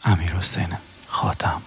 امیرحسین خاتم.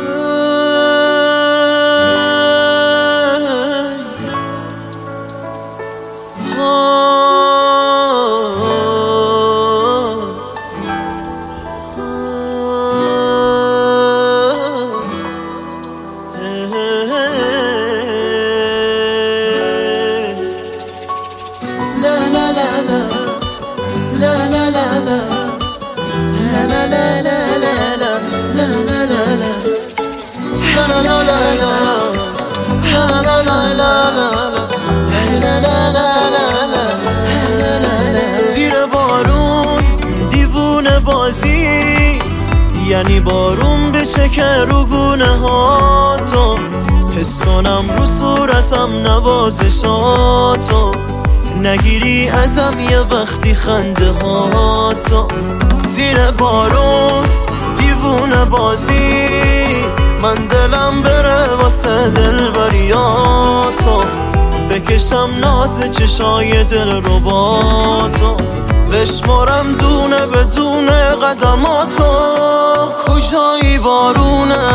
زیر بارون دیوونه بازی، یعنی بارون بچکه رو گونه هاتو، حس کنم رو صورتم نوازشاتو، نگیری ازم یه وقتی خنده هاتو. زیر بارون دیوونه بازی، من دلم بره واسه دلبریاتو، بکشم ناز چشای دل رو با تو، بشمارم دونه به دونه قدماتو. کجایی بارونه،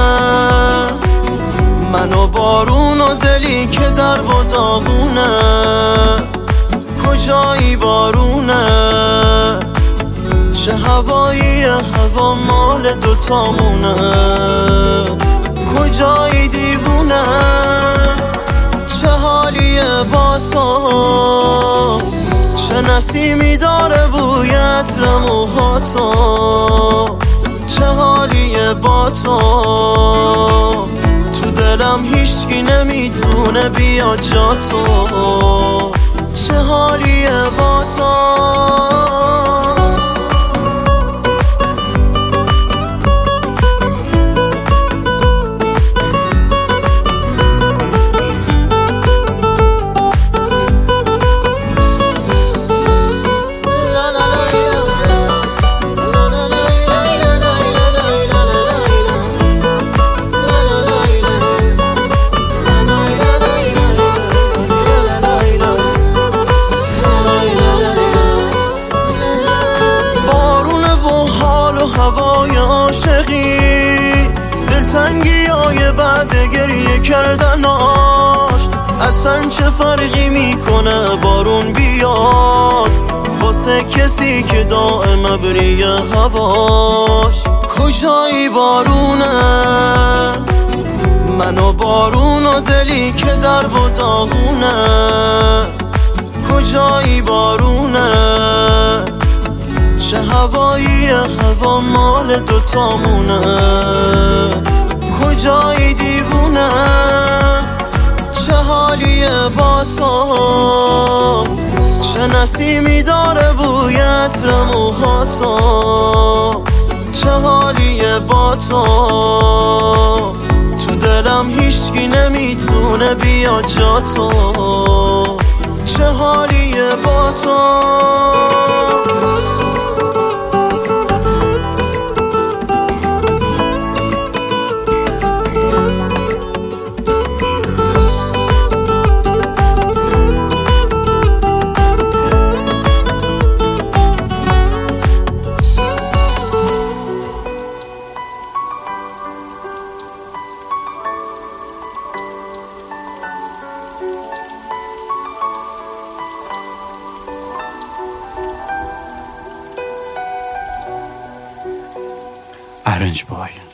من و بارون و دلی که در و داغونه. کجایی بارونه، چه هوایی هوا مال دوتامونه. کجایی دیوونه، چه حالیه با تو، چه نسیمی داره بوی عطر موهاتو. چه حالیه با تو، تو دلم هیچکی نمیتونه بیا جا تو. چه حالیه با تو. هوای عاشقی، دلتنگی های بعد گریه کردناش، اصلا چه فرقی میکنه بارون بیاد واسه کسی که دائم ابری هواش. کجایی بارونه، من و بارون و دلی که در و داغونه. کجایی بارونه، چه هوایی هوا مال دوتامونه. کجایی دیوونه، چه حالیه با تو، چه نسیمی داره بوی عطر موهاتو. چه حالیه با تو، تو دلم هیچکی نمیتونه بیا جا تو. چه حالیه با تو. Arrange boy.